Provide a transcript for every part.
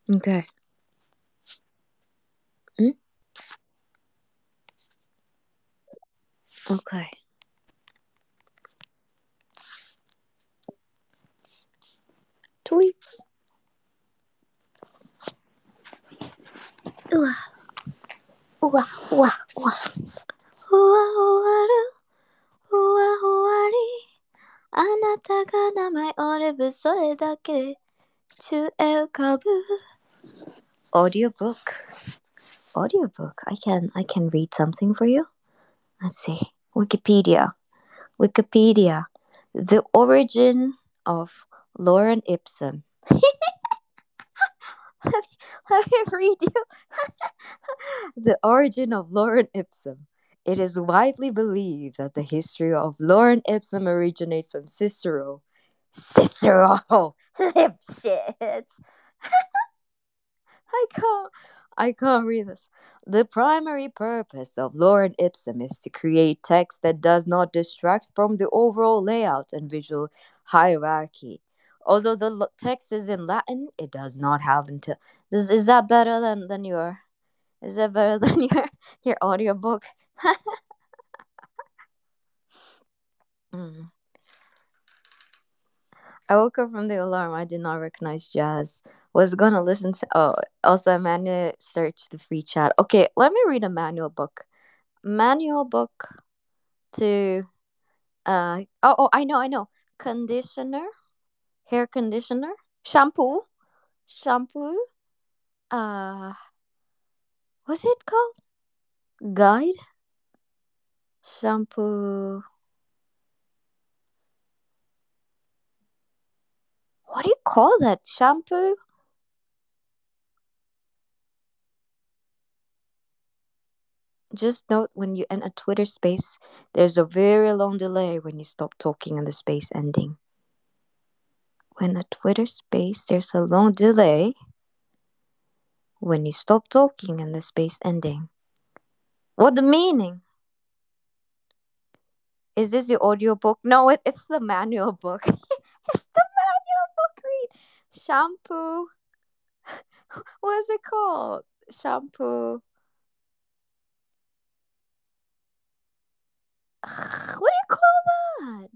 Okay. Mm? Okay. Tweet. Ooh, ooh, ooh, ooh. Audiobook. Audiobook. I can read something for you. Let's see. Wikipedia. Wikipedia. The origin of Lorem Ipsum. Let me read you. The origin of Lorem Ipsum. It is widely believed that the history of Lorem Ipsum originates from Cicero. Cicero! Lipschitz! I can't. I can't read this. The primary purpose of Lorem Ipsum is to create text that does not distract from the overall layout and visual hierarchy. Although the text is in Latin, it does not have until. Is that better than your? Is that better than your audiobook? Mm. I woke up from the alarm. I did not recognize jazz. Was gonna listen to. Oh, also Amanda searched the free chat. Okay, let me read a manual book. Manual book to I know. Conditioner, hair conditioner, shampoo. Uh, what's it called? Guide shampoo. What do you call that? Shampoo. Just note when you enter Twitter space, there's a very long delay when you stop talking and the space ending. When a Twitter space, there's a long delay when you stop talking and the space ending. What the meaning? Is this the audio book? No, it's the manual book. It's the manual book. Read shampoo. What is it called? Shampoo. What do you call that?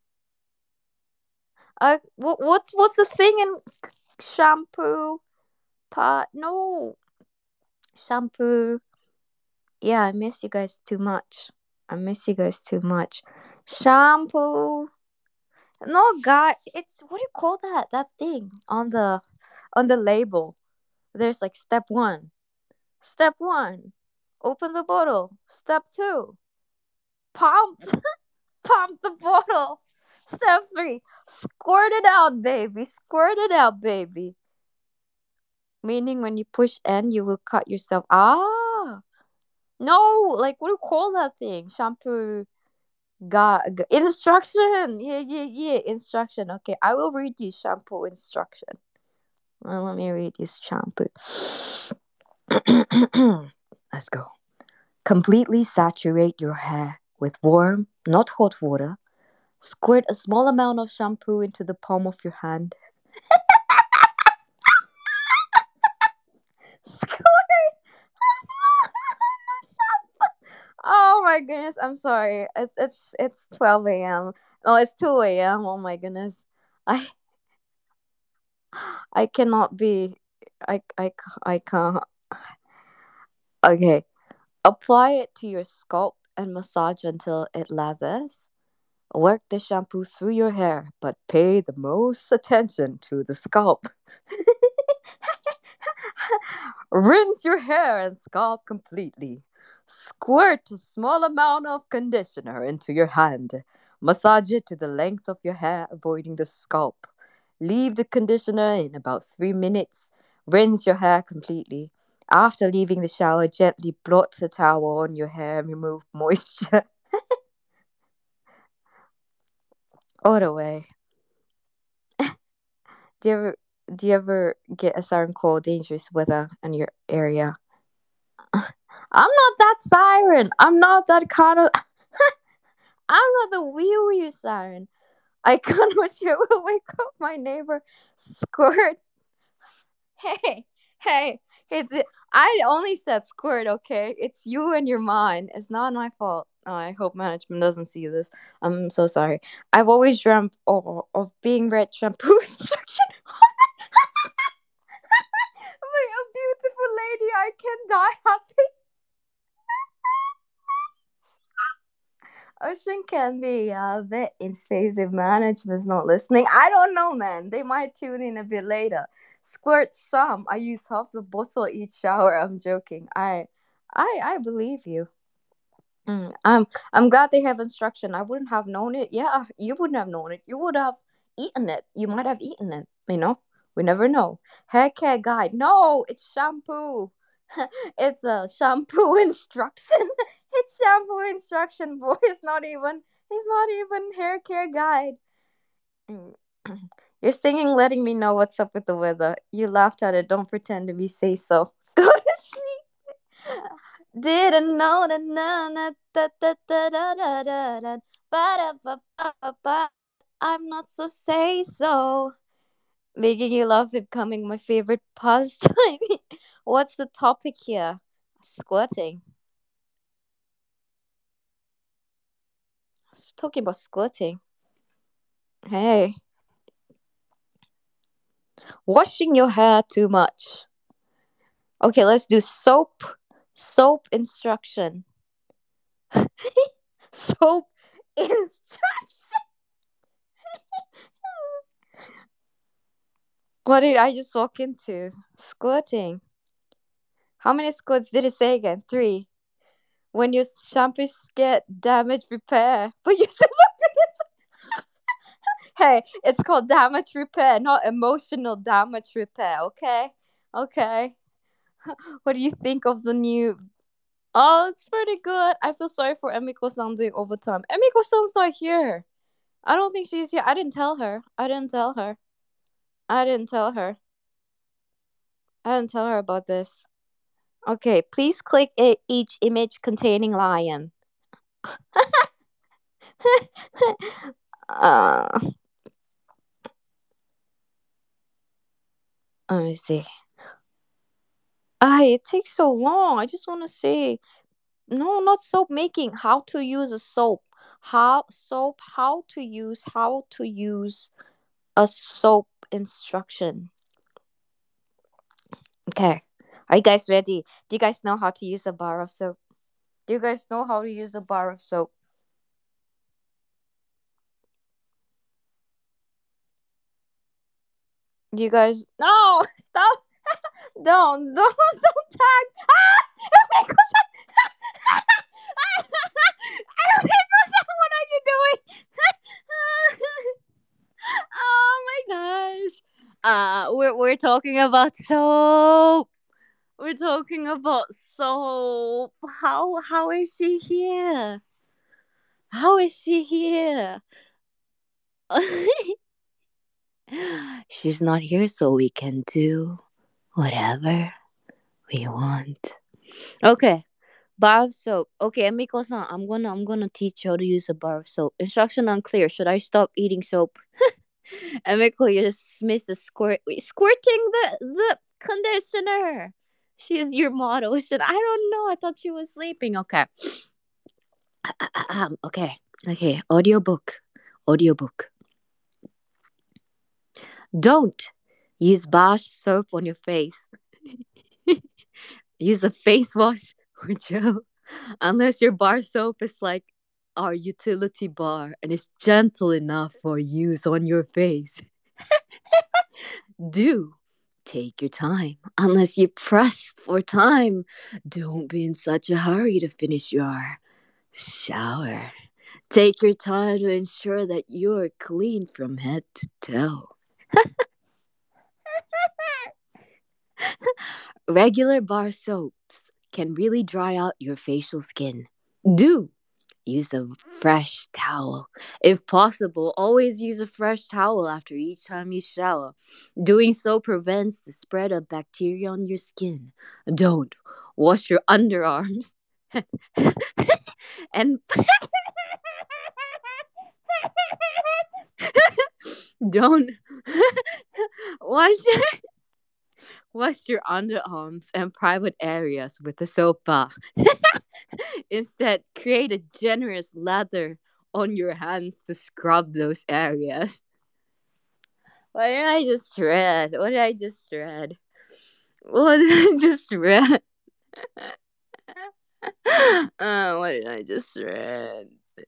What's the thing in shampoo? Pot? No, shampoo. Yeah, I miss you guys too much. I miss you guys too much. Shampoo. No, guy. It's what do you call that? That thing on the label. There's like step one. Step one, open the bottle. Step two, pump, pump the bottle. Step three, squirt it out, baby. Squirt it out, baby. Meaning when you push N, you will cut yourself. Ah, no, like what do you call that thing? Shampoo. Instruction. Yeah. Instruction. Okay, I will read you shampoo instruction. Well, let me read this shampoo. Let's go. Completely saturate your hair with warm, not hot water. Squirt a small amount of shampoo into the palm of your hand. Squirt a small amount of shampoo. Oh my goodness, I'm sorry. It's 12 a.m. No, it's 2 a.m. Oh my goodness. I I cannot be I can't. Okay. Apply it to your scalp and massage until it lathers. Work the shampoo through your hair, but pay the most attention to the scalp. Rinse your hair and scalp completely. Squirt a small amount of conditioner into your hand. Massage it to the length of your hair, avoiding the scalp. Leave the conditioner in about 3 minutes. Rinse your hair completely. After leaving the shower, gently blot a towel on your hair and remove moisture. All the way. Do you ever do you ever get a siren call dangerous weather in your area? I'm not that siren. I'm not that kind of. I'm not the wee wee siren. I can't wish you will wake up my neighbor. Squirt. Hey, Hey, it's I only said squirt, okay? It's you and your mind. It's not my fault. Oh, I hope management doesn't see this. I'm so sorry. I've always dreamt of being red shampoo instruction. Like a beautiful lady, I can die happy. Ocean can be a bit in space if management's not listening. I don't know, man. They might tune in a bit later. Squirt some. I use half the bottle each shower. I'm joking. I believe you. I'm glad they have instruction. I wouldn't have known it. Yeah, you wouldn't have known it. You would have eaten it. You might have eaten it. We never know. Hair care guide. No, it's shampoo. It's a shampoo instruction. It's shampoo instruction, boy. It's not even hair care guide. Mm. You're singing, letting me know what's up with the weather. You laughed at it. Don't pretend to be say so. Go to sleep. Didn't know that na na da da da da da da da ba da ba ba ba. I'm not so say so. Making you laugh becoming my favorite pastime. What's the topic here? Squirting. Talking about squirting. Hey, washing your hair too much. Okay, let's do soap. Soap instruction. Soap instruction. What did I just walk into? Squirting. How many squirts did it say again? 3. When your shampoos get damage repair. But you said hey, it's called damage repair, not emotional damage repair, okay? Okay. What do you think of the new? Oh, it's pretty good. I feel sorry for Emiko-san doing overtime. Emiko-san's not here. I don't think she's here. I didn't tell her. I didn't tell her. I didn't tell her. I didn't tell her about this. Okay, please click each image containing lion. uh, Let me see. It takes so long. I just want to say, no, not soap making. How to use a soap. How to use a soap instruction. Okay. Are you guys ready? Do you guys know how to use a bar of soap? Do you guys know how to use a bar of soap? Do you guys no stop. Don't tag. Ah! What are you doing? Oh my gosh. We're talking about soap. We're talking about soap. How is she here? How is she here? She's not here, so we can do whatever we want. Okay. Bar of soap. Okay, Emiko-san, I'm gonna teach you how to use a bar of soap. Instruction unclear. Should I stop eating soap? Emiko, you just missed the squirting the conditioner. She's your model. I don't know. I thought she was sleeping. Okay. Okay. Okay. Audiobook. Don't use bar soap on your face. Use a face wash or gel unless your bar soap is like our utility bar and is gentle enough for use on your face. Do take your time unless you press for time. Don't be in such a hurry to finish your shower. Take your time to ensure that you're clean from head to toe. Regular bar soaps can really dry out your facial skin. Do use a fresh towel. If possible, always use a fresh towel after each time you shower. Doing so prevents the spread of bacteria on your skin. Don't wash your underarms and don't wash your Wash your underarms and private areas with a soap bar. Instead, create a generous lather on your hands to scrub those areas. What did I just read? What did I just read? What did I just read? What did I just read?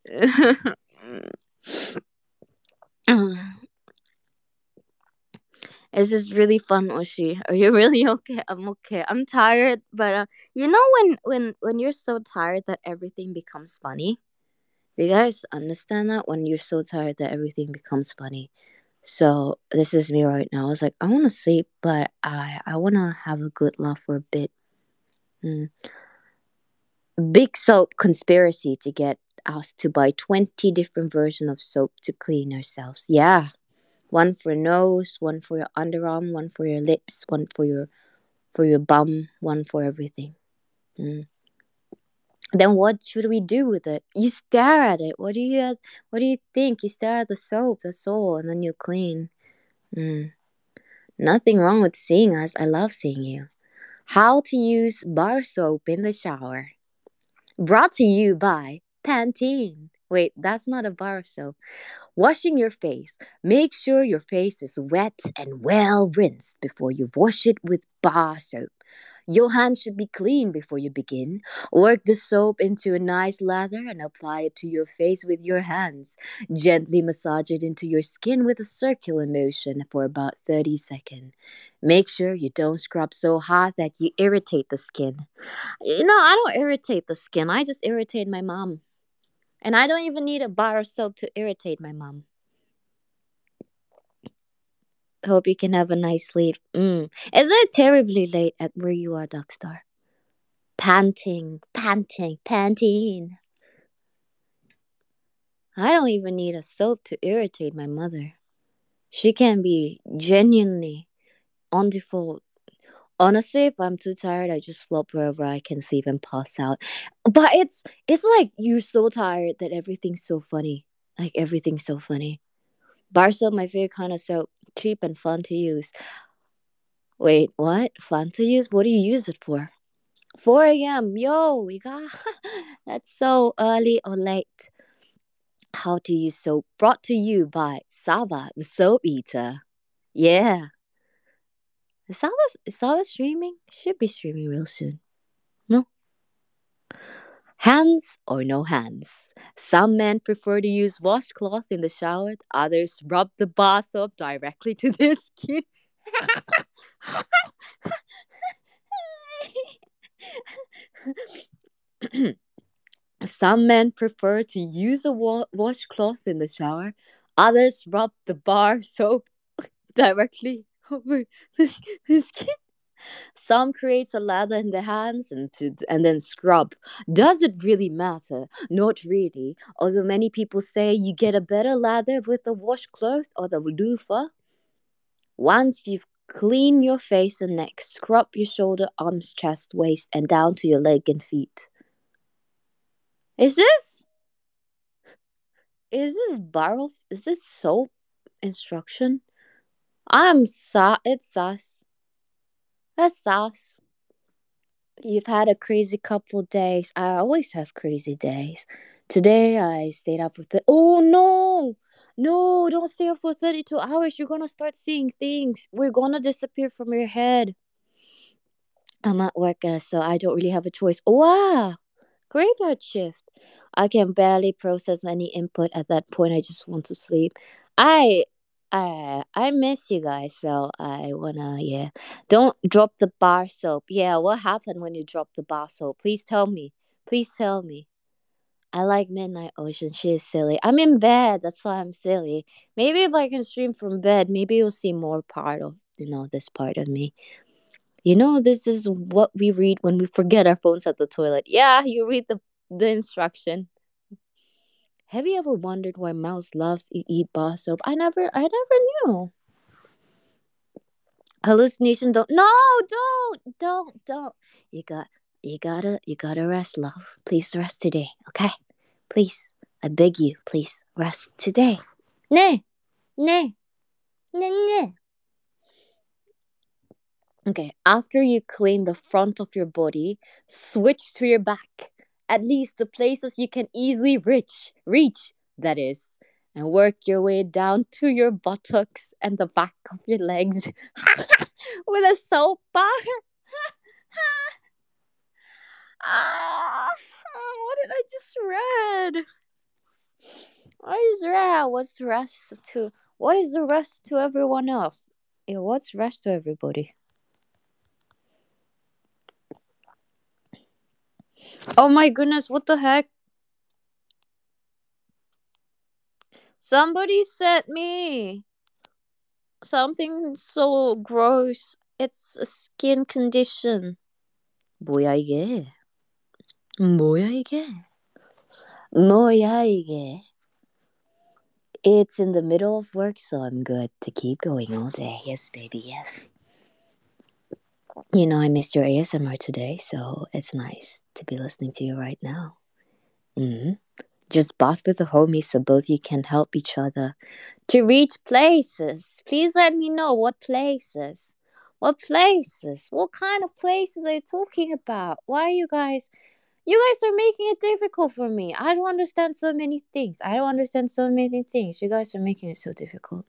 This is really fun, Oshi. Are you really okay? I'm okay. I'm tired, but you know when you're so tired that everything becomes funny. Do you guys understand that when you're so tired that everything becomes funny? So this is me right now. I was like, I want to sleep, but I want to have a good laugh for a bit. Mm. Big soap conspiracy to get us to buy 20 different versions of soap to clean ourselves. Yeah. One for your nose, one for your underarm, one for your lips, one for your bum, one for everything. Mm. Then what should we do with it? You stare at it. What do you think? You stare at the soap, that's all, and then you clean. Mm. Nothing wrong with seeing us. I love seeing you. How to use bar soap in the shower. Brought to you by Pantene. Wait, that's not a bar soap. Washing your face. Make sure your face is wet and well rinsed before you wash it with bar soap. Your hands should be clean before you begin. Work the soap into a nice lather and apply it to your face with your hands. Gently massage it into your skin with a circular motion for about 30 seconds. Make sure you don't scrub so hard that you irritate the skin. I don't irritate the skin. I just irritate my mom. And I don't even need a bar of soap to irritate my mom. Hope you can have a nice sleep. Is it terribly late at where you are, Darkstar? Panting, panting, panting. I don't even need a soap to irritate my mother. She can be genuinely on default. Honestly, if I'm too tired, I just flop wherever I can sleep and pass out. But it's like you're so tired that everything's so funny. Like everything's so funny. Bar soap, my favorite kind of soap. Cheap and fun to use. Wait, what? Fun to use? What do you use it for? 4 a.m. Yo, you got that's so early or late. How to use soap brought to you by Sava, the soap eater. Yeah. Is Sava streaming? Should be streaming real soon. No? Hands or no hands? Some men prefer to use washcloth in the shower, others rub the bar soap directly to their skin. Some men prefer to use a washcloth in the shower. Others rub the bar soap directly over the skin. Some creates a lather in the hands and then scrub. Does it really matter? Not really. Although many people say you get a better lather with the washcloth or the loofah. Once you've cleaned your face and neck, scrub your shoulder, arms, chest, waist, and down to your leg and feet. Is this barrel? Is this soap instruction? It's sus. That's sus. You've had a crazy couple days. I always have crazy days. Today I stayed up for oh no! No, don't stay up for 32 hours. You're gonna start seeing things. We're gonna disappear from your head. I'm at work, so I don't really have a choice. Wow! Graveyard shift. I can barely process any input at that point. I just want to sleep. I I miss you guys, so I wanna Don't drop the bar soap. Yeah, what happened when you dropped the bar soap? Please tell me. Please tell me. I like Midnight Ocean. She is silly. I'm in bed. That's why I'm silly. Maybe if I can stream from bed, maybe you'll see more part of this part of me. This is what we read when we forget our phones at the toilet. Yeah, you read the instruction. Have you ever wondered why mouse loves to eat bar soap? I never knew. Hallucination don't no don't you gotta rest, love. Please rest today, okay? Please. I beg you, please rest today. Ne. Ne. Ne. Okay, after you clean the front of your body, switch to your back. At least the places you can easily reach, that is. And work your way down to your buttocks and the back of your legs with a soap bar. Ah, what did I just read? What is that? What's the rest to? What is the rest to everyone else? Yeah, what's rest to everybody? Oh my goodness! What the heck? Somebody sent me something so gross. It's a skin condition. 뭐야 이게? 뭐야 이게? 뭐야 이게? It's in the middle of work, so I'm good to keep going all day. Yes, baby, yes. You know, I missed your ASMR today, so it's nice to be listening to you right now. Just bath with the homies so both you can help each other to reach places. Please let me know what places. What places? What kind of places are you talking about? Why are you guys? You guys are making it difficult for me. I don't understand so many things. I don't understand so many things. You guys are making it so difficult.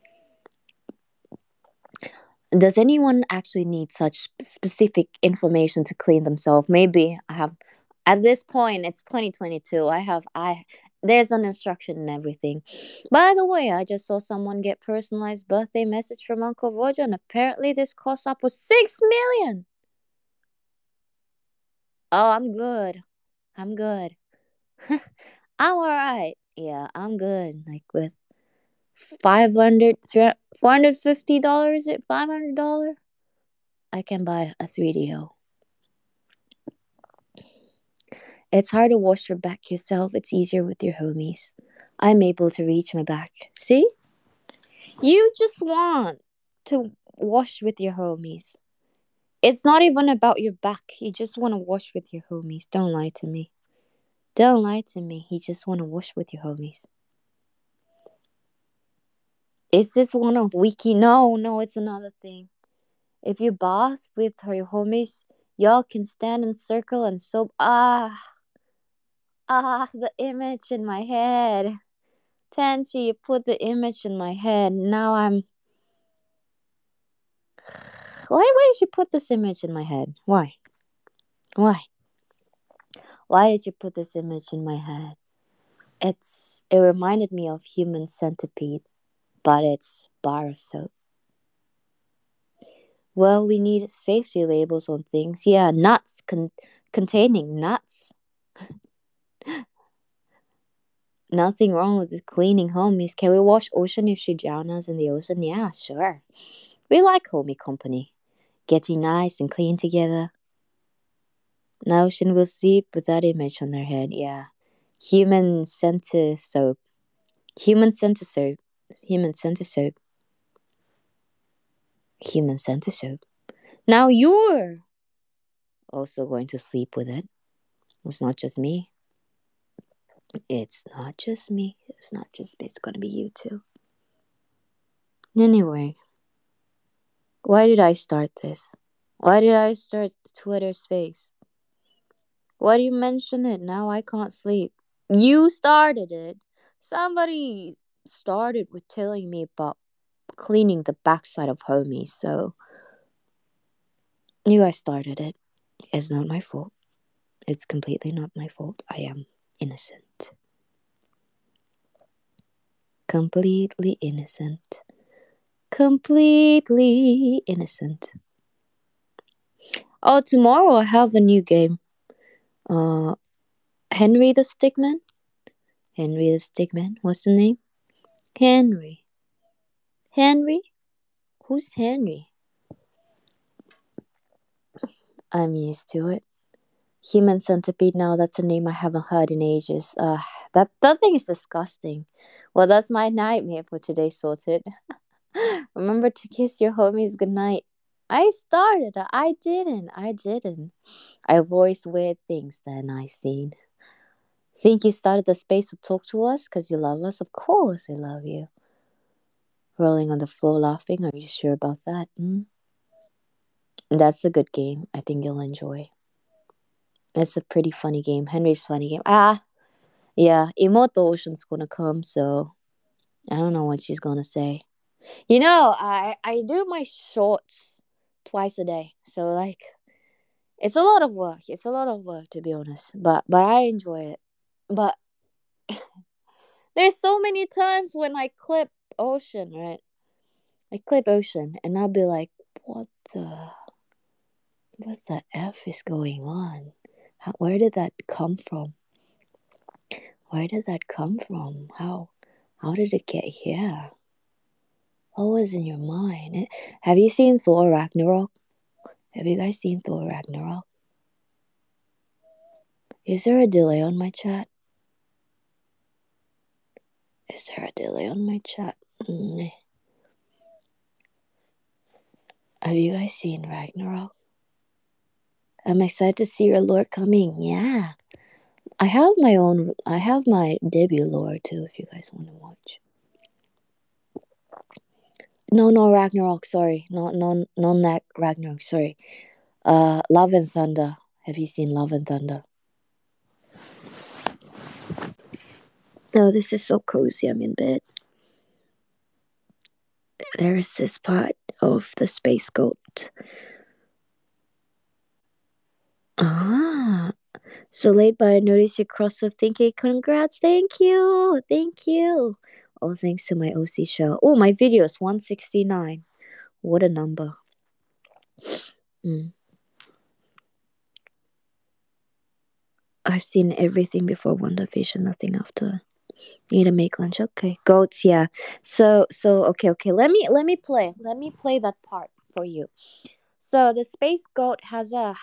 Does anyone actually need such specific information to clean themselves? Maybe I have. At this point, it's 2022. I there's an instruction and everything. By the way, I just saw someone get personalized birthday message from Uncle Roger, and apparently this cost up was 6 million. Oh, I'm good. I'm good. I'm alright. Yeah, I'm good. Like with 500, $450, $500, I can buy a 3DO. It's hard to wash your back yourself. It's easier with your homies. I'm able to reach my back. See? You just want to wash with your homies. It's not even about your back. You just want to wash with your homies. Don't lie to me. Don't lie to me. You just want to wash with your homies. Is this one of wiki? No, no, it's another thing. If you bath with your homies, y'all can stand in circle and soap. The image in my head. Tenchi, you put the image in my head. Now I'm. Why did you put this image in my head? Why? Why? Why did you put this image in my head? It reminded me of Human Centipede, but it's bar of soap. Well, we need safety labels on things. Yeah, nuts containing nuts. Nothing wrong with cleaning homies. Can we wash ocean if she drown us in the ocean? Yeah, sure. We like homie company. Getting nice and clean together. Now ocean will sleep with that image on her head. Yeah. Human center soap. Human center soap. Human center soap. Human center soap. Now you're also going to sleep with it. It's not just me. It's not just me. It's not just me. It's gonna be you too. Anyway, why did I start this? Why did I start Twitter space? Why do you mention it? Now I can't sleep. You started it. Somebody started with telling me about cleaning the backside of homies, so you guys started it. It's not my fault. It's completely not my fault. I am innocent. Completely innocent. Completely innocent. Oh, tomorrow I have a new game. Uh, Henry the Stickman? Henry the Stickman? What's the name? Henry. Henry? Who's Henry? I'm used to it. Human centipede now, that's a name I haven't heard in ages. That thing is disgusting. Well, that's my nightmare for today sorted. Remember to kiss your homies goodnight. I started. I didn't. I didn't. I voiced weird things then I seen. Think you started the space to talk to us because you love us? Of course I love you. Rolling on the floor laughing. Are you sure about that? That's a good game. I think you'll enjoy. It's a pretty funny game. Henry's funny game. Yeah. Imoto Ocean's gonna come, so I don't know what she's gonna say. I do my shorts twice a day, so like it's a lot of work. It's a lot of work, to be honest. But I enjoy it. But there's so many times when I clip Ocean, right? I clip Ocean, and I'll be like, what the F is going on? Where did that come from? Where did that come from? How did it get here? What was in your mind? Have you seen Thor Ragnarok? Have you guys seen Thor Ragnarok? Is there a delay on my chat? Is there a delay on my chat? Have you guys seen Ragnarok? I'm excited to see your lore coming. Yeah. I have my debut lore too, if you guys want to watch. No, Ragnarok, sorry. No, Ragnarok, sorry. Love and Thunder. Have you seen Love and Thunder? Oh, this is so cozy. I'm in bed. There is this part of the space goat. So late, but I noticed you crossed with thinking. Congrats, thank you. All thanks to my OC show. Oh, my video is 169. What a number. I've seen everything before WandaVision, nothing after. Need to make lunch. Okay, goats. Yeah. So okay. Let me play that part for you. So the space goat has a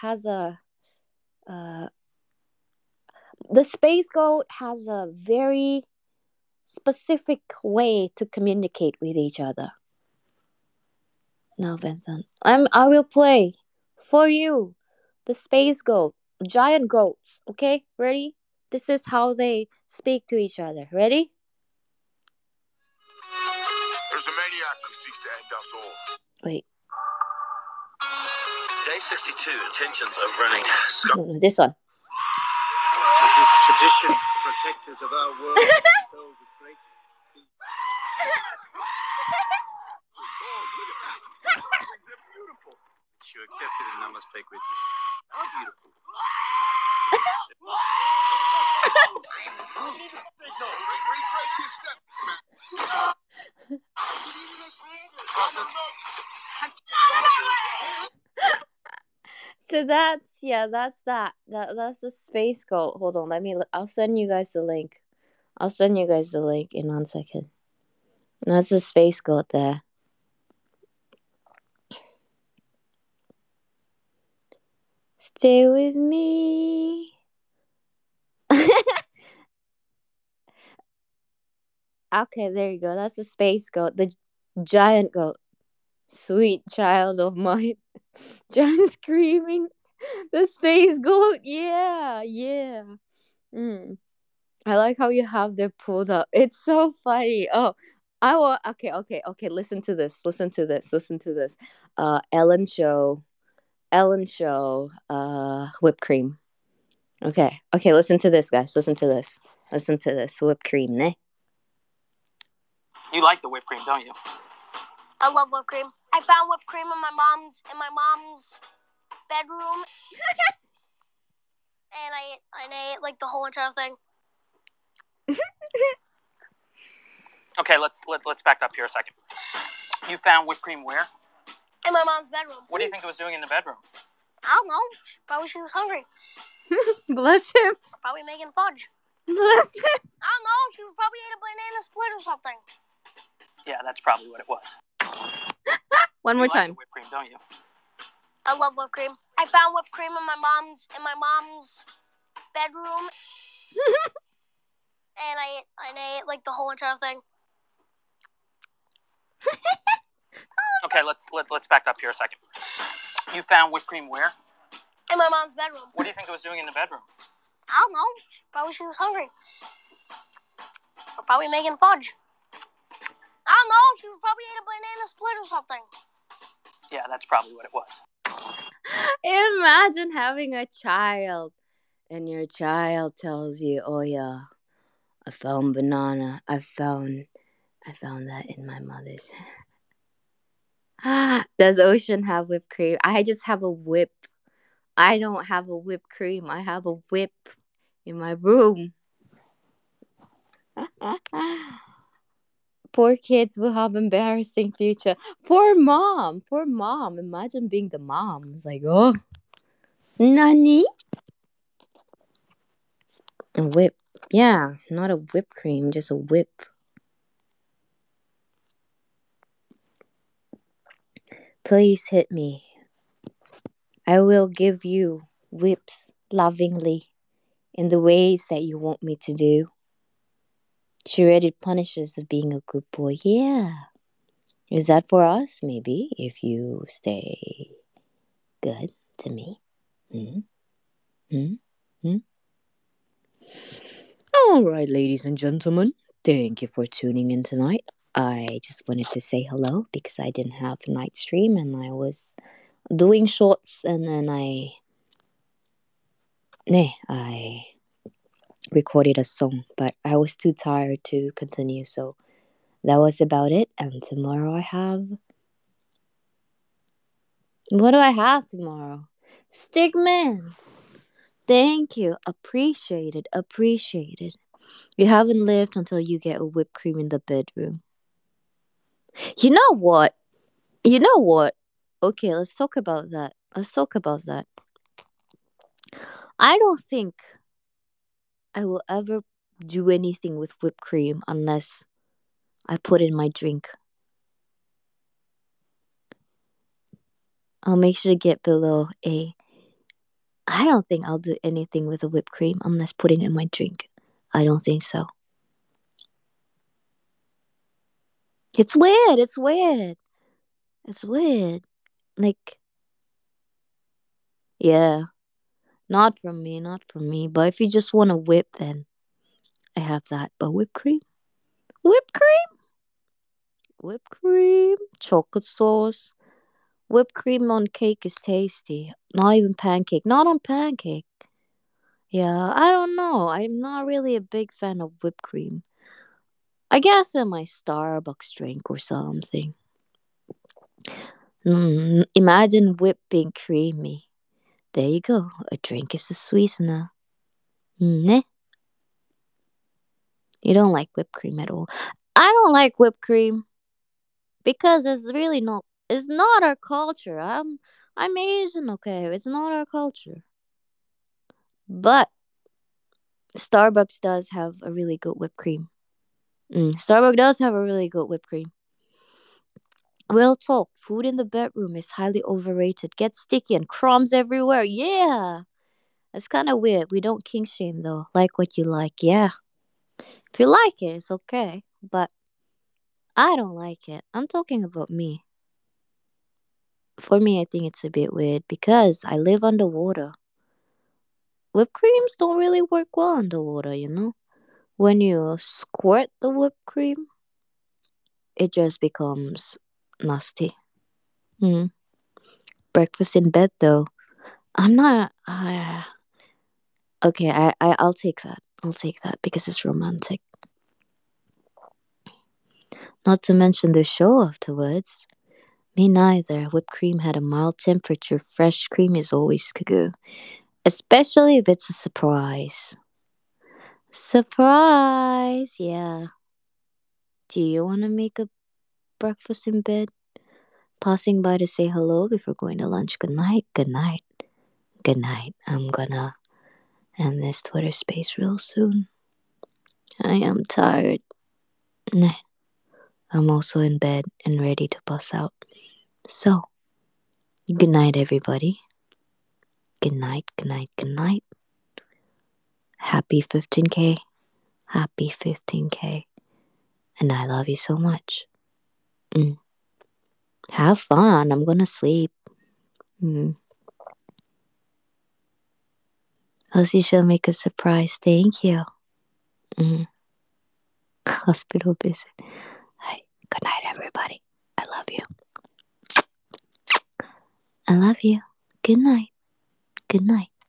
very specific way to communicate with each other. Now, Vincent, I will play for you the space goat, giant goats. Okay, ready? This is how they speak to each other. Ready? There's a maniac who seeks to end us all. Wait. Day 62, tensions are running. This one. This is tradition, protectors of our world. Filled with great peace. Oh, look at that. They're beautiful. You accepted and I must take with you. How beautiful. Retrace your step. So that's the space goat. Hold on, I'll send you guys the link. In 1 second. That's the space goat there. Stay with me. Okay, there you go. That's the space goat, the giant goat. Sweet child of mine. Giant screaming. The space goat. Yeah. I like how you have them pulled up. It's so funny. Oh, I will. Okay. Listen to this. Ellen show. Whipped cream. Okay. Listen to this, guys. Listen to this. Whipped cream, ne? You like the whipped cream, don't you? I love whipped cream. I found whipped cream in my mom's bedroom, and I ate like the whole entire thing. Okay, let's back up here a second. You found whipped cream where? In my mom's bedroom. What do you think it was doing in the bedroom? I don't know. Probably she was hungry. Bless him. Probably making fudge. Bless him. I don't know. She probably ate a banana split or something. Yeah, that's probably what it was. One more time. You like the whipped cream, don't you? I love whipped cream. I found whipped cream in my mom's bedroom, and I ate like the whole entire thing. Okay, let's back up here a second. You found whipped cream where? In my mom's bedroom. What do you think it was doing in the bedroom? I don't know. Probably she was hungry. Or probably making fudge. I don't know. She probably ate a banana split or something. Yeah, that's probably what it was. Imagine having a child and your child tells you, "Oh yeah, I found banana. I found that in my mother's." Does Ocean have whipped cream? I just have a whip. I don't have a whipped cream. I have a whip in my room. Poor kids will have embarrassing future. Poor mom. Poor mom. Imagine being the mom. It's like, oh, nani? A whip. Yeah, not a whipped cream, just a whip. Please hit me. I will give you whips lovingly in the ways that you want me to do. Shredded punishes of being a good boy. Yeah. Is that for us? Maybe, if you stay good to me. All right, ladies and gentlemen, thank you for tuning in tonight. I just wanted to say hello because I didn't have a night stream and I was doing shorts and then I recorded a song, but I was too tired to continue, so that was about it. And tomorrow I have... What do I have tomorrow? Stigman! Thank you. Appreciate it. You haven't lived until you get a whipped cream in the bedroom. You know what? Okay, let's talk about that. I don't think I will ever do anything with whipped cream unless I put in my drink. I'll make sure to get below A. I don't think I'll do anything with a whipped cream unless putting in my drink. I don't think so. It's weird. Like, yeah. Not from me. But if you just want a whip, then I have that. But whipped cream? Whipped cream. Chocolate sauce. Whipped cream on cake is tasty. Not even pancake. Not on pancake. Yeah, I don't know. I'm not really a big fan of whipped cream. I guess in my Starbucks drink or something. Imagine whipped being creamy. There you go. A drink is a sweetener. Nah. You don't like whipped cream at all. I don't like whipped cream because it's not our culture. I'm Asian, okay? It's not our culture. But Starbucks does have a really good whipped cream. Starbucks does have a really good whipped cream. Real talk, food in the bedroom is highly overrated. Gets sticky and crumbs everywhere. Yeah. It's kind of weird. We don't kink shame though. Like what you like. Yeah. If you like it, it's okay. But I don't like it. I'm talking about me. For me, I think it's a bit weird because I live underwater. Whipped creams don't really work well underwater, you know? When you squirt the whipped cream, it just becomes nasty. Breakfast in bed, though. I'm not. Okay, I'll take that. Because it's romantic. Not to mention the show afterwards. Me neither. Whipped cream had a mild temperature. Fresh cream is always good. Especially if it's a surprise. Surprise! Yeah. Do you want to make a breakfast in bed? Passing by to say hello before going to lunch. Good night. I'm gonna end this Twitter space real soon. I am tired. Nah. I'm also in bed and ready to bust out. So, good night, everybody. Good night. Happy 15K. And I love you so much. Have fun. I'm gonna sleep. Elsie shall make a surprise. Thank you. Hospital visit. Hi. Good night, everybody. I love you. Good night. Good night.